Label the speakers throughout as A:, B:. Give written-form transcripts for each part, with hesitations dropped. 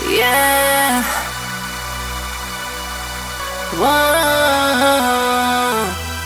A: Yeah. Whoa.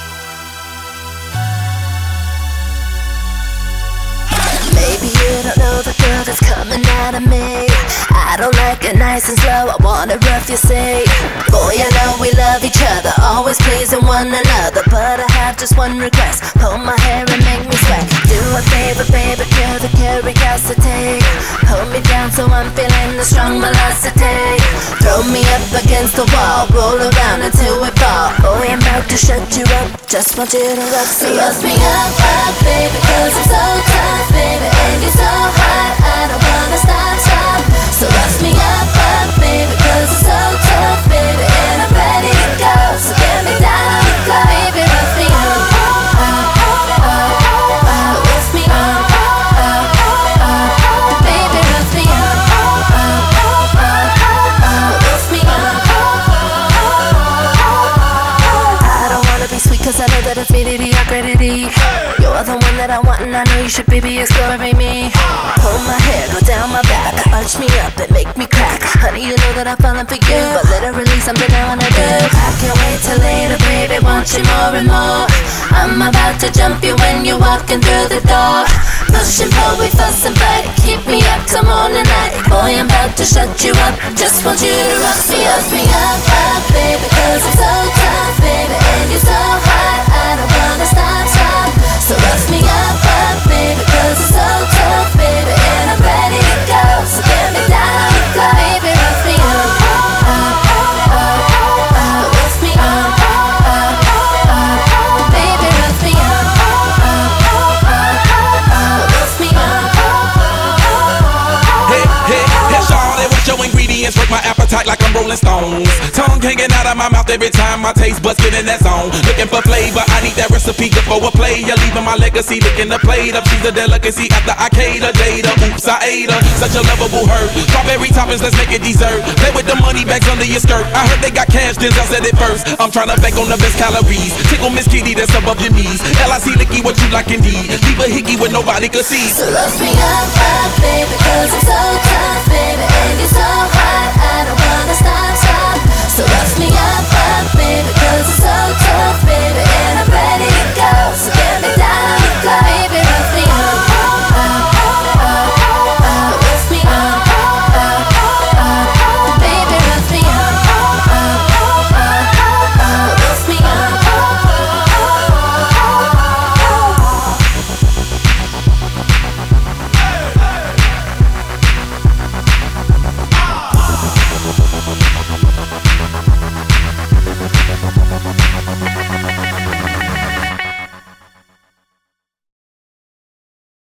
A: Maybe you don't know the girl that's coming out of me. I don't like it nice and slow, I want it rough, you say. Boy, I know we love each other, always pleasing one another. But I have just one request, pull my hair and make me sweat. Do a favor, baby, kill the curiosity. Hold me down so I'm feeling the strong velocity. Throw me up against the wall, roll around until we fall. Boy, I'm about to shut you up, just want you to rock. So rough me up, up, baby, cause I'm so tough, baby, and you're so hot, I don't wanna stop, stop. So rough me up, baby, cause I'm so tough, baby, and I'm ready to go. So get me down on the floor, baby, rough me up, rough me up, baby, rough me up, rough me up. I don't wanna be sweet cause I know that it's mediocrity. You're the one that I want and I know you should be exploring me. Pull my hair, go down my back, arch me up and make me crack. Honey, you know that I'm falling for you, but literally something I wanna do. I can't wait till later, baby, want you more and more. I'm about to jump you when you're walking through the door. Push and pull, we fuss and fight, keep me up till morning night. Boy, I'm about to shut you up, just want you to rock me up, baby, cause I'm so tough, baby, and you're so hot, I don't wanna stop, stop. So rough me up, baby, cause I'm so tough, baby, and I'm ready to go. So get me down on the floor, baby, rough me up, rough me up, baby, rough me up, rough me up.
B: Hey, hey, hey, shawty, with your ingredients work my appetite like I'm Rolling Stones. Tongue hanging out of my mouth every time my taste buds get in that zone. Looking for flavor, I need that recipe before a play. You're leaving my legacy, licking the plate up. She's a delicacy after I cater, data. Oops, I ate her, such a lovable hurt. Strawberry toppings, let's make it dessert. Play with the money bags under your skirt. I heard they got cash, then I said it first. I'm trying to bank on the best calories. Tickle Miss Kitty, that's above your knees. LIC Licky, what you like indeed. Leave a hickey where nobody could see.
A: So rough me up,